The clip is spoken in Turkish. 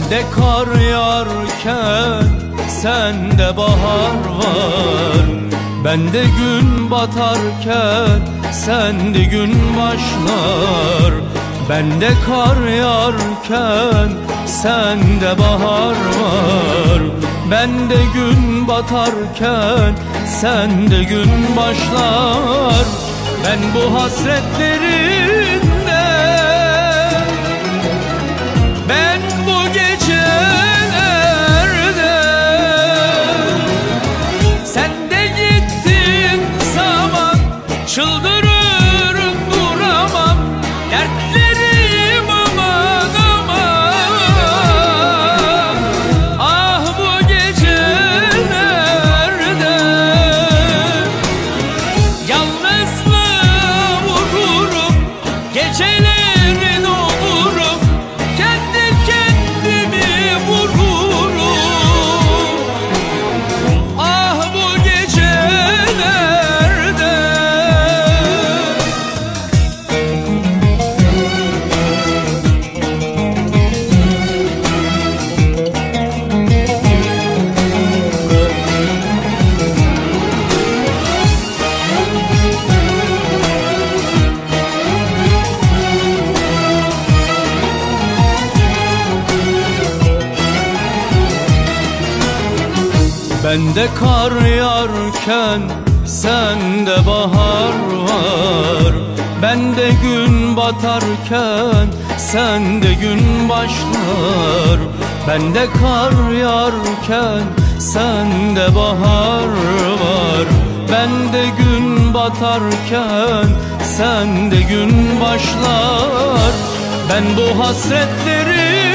Bende kar yağarken sende bahar var. Bende gün batarken sende gün başlar. Bende kar yağarken sende bahar var. Bende gün batarken sende gün başlar. Ben bu hasretlerinde, ben bu gecelerde, sen de gittin zaman, çıldırırım duramam. Dertlerim aman aman, ah bu gecelerde yalnızlığa vururum, gecelerin olurum, kendi kendimi vururum. Ah bu gecelerde. Bende kar yağarken sende bahar var. Bende gün batarken sende gün başlar. Bende kar yağarken sende bahar var. Bende gün batarken sende gün başlar. Ben bu hasretleri